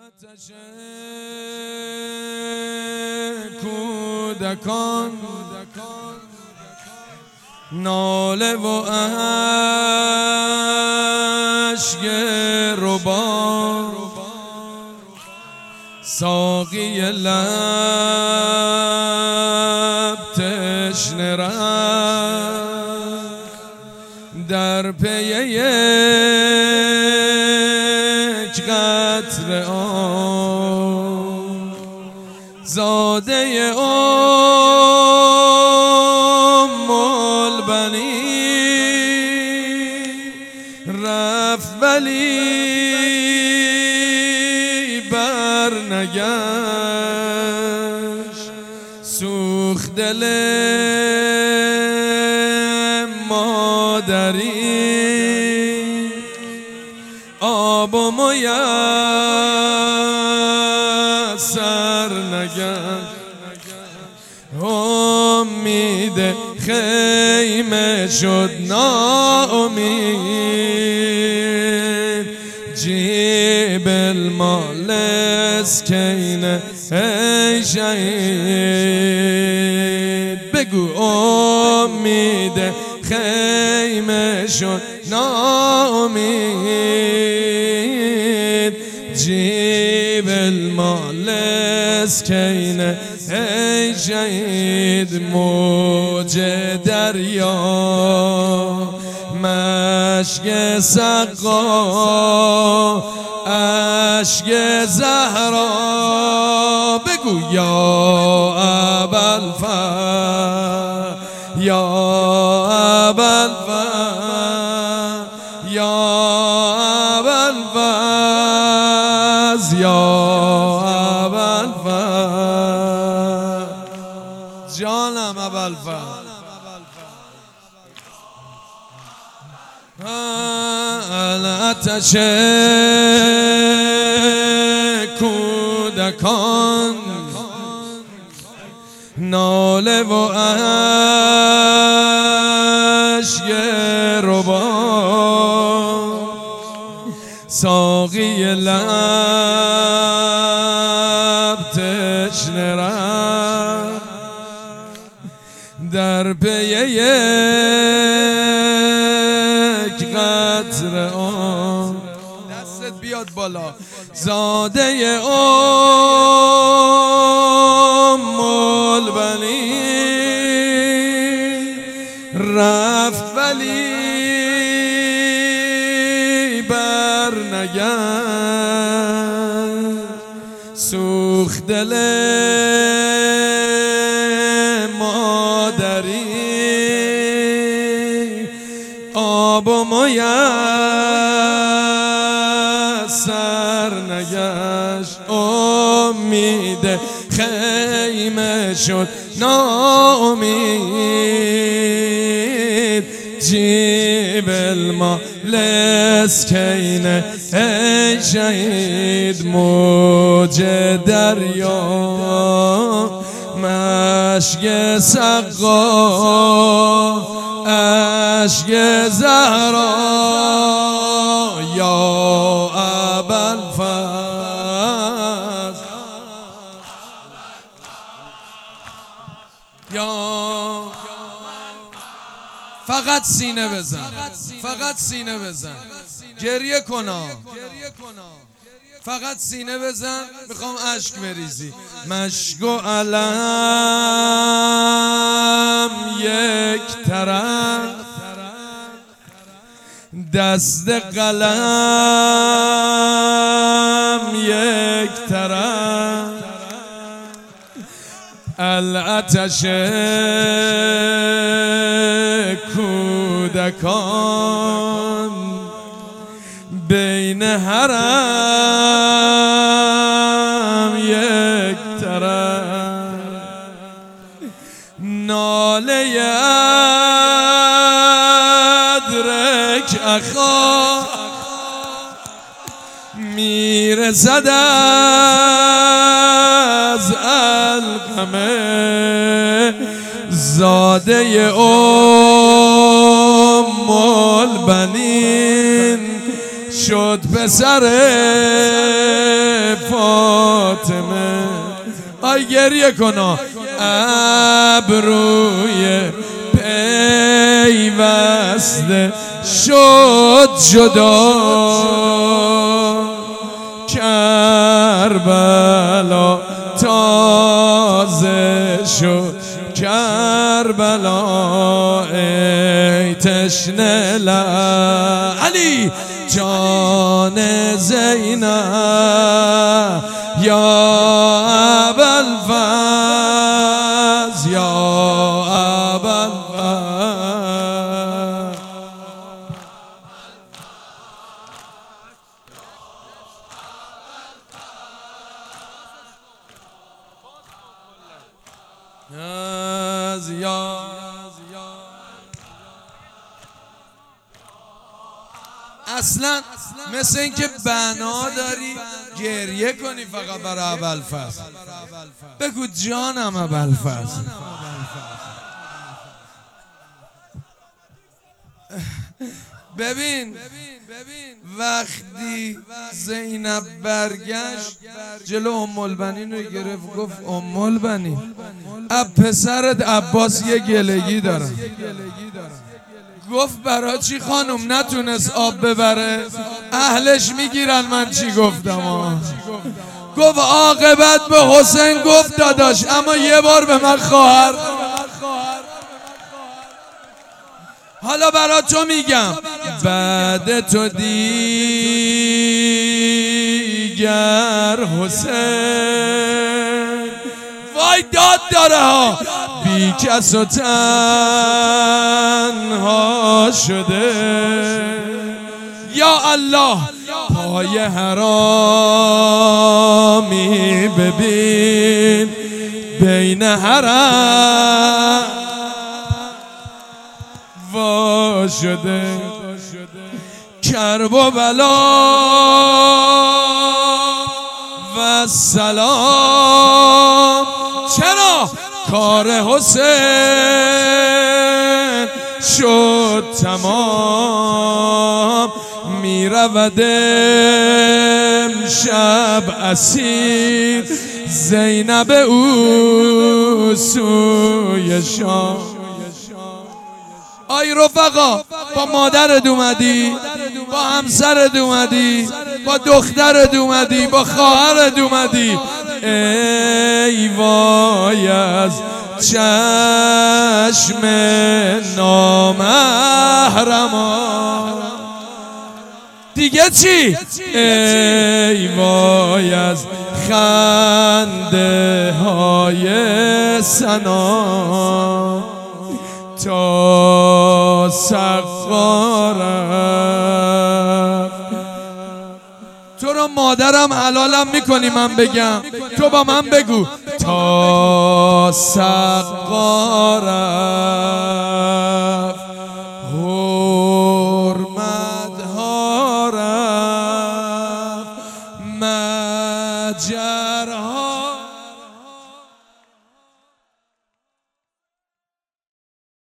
آتش کودکان ناله و اشک ربا ساقی لب تشنه رفت در پی یک قطره آب زاده ام البنین رفت ولی برنگشت سوخت دل مادری آب و میسر نگشت امید خیمه شد ناامید جیب المال اسکینه ای شهید بگو امید خیمه شد ناامید جیب المال اسکینه ای شهید موج دریا مشک سقا اشک زهرا بگو یا ابوالفضل یا ابوالفضل یا ابوالفضل یا ابوالفضل جانم ابوالفضل آتش کودکان ناله و اشک ربا ساقی لب تشنه رفت در پی یک قطره آب دستت بیاد بالا زاده ام البنین رفت ولی برنگشت سوخت دل مادری آب و میسر نگشت امید خیمه شد ناامید جیب المال اسکینه ای شهید موج دریا مشک سقا اشک زهرا یا ابوالفضل یا فقط سینه بزن فقط سینه بزن گریه کنا فقط سینه بزن میخوام اشک بریزی مشک و علم یک طرف دست قلم یک طرف الاتش کودکان بین حرم یک طرف ناله ادرک اخا میرسد از القمه زاده ام البنین شد پسر فاطمه آی گریه کنا ابروی پیوسته شد جدا کربلا تازه شد کربلا ای تشنه علی جان زینب یا ابوالفضل یا ابوالفضل اصلا مثل اینکه بنا داری گریه کنی فقط برای ابوالفضل. بگو جانم ابوالفضل. ببین وقتی زینب برگشت جلو ام البنین رو گرفت گفت ام البنین اب پسرت عباس یه گلگی دارم. گفت برا چی خانم نتونست آب ببره؟ اهلش میگیرن من چی گفتم؟ گفت عاقبت به حسین گفت داداش اما یه بار به من خواهر. حالا برا تو میگم بعد تو دیگر حسین وای داد داره ها بی کس و تنها شده. یا الله پای حرامی ببین بین حرم وا شده کرب و بلا و سلام. چرا کار حسین شد تمام میرود امشب اسیر زینب او سوی شام. آی رفقا با مادرت اومدی، با همسرت اومدی، با دخترت اومدی، با خواهرت اومدی. ای وای از چشم نامحرما دیگه چی؟ ای وای از خنده های سنا تا سقارم. تو رو مادرم حلالم میکنی من بگم، تو با من بگو تا سقارم حرمت هارم مجد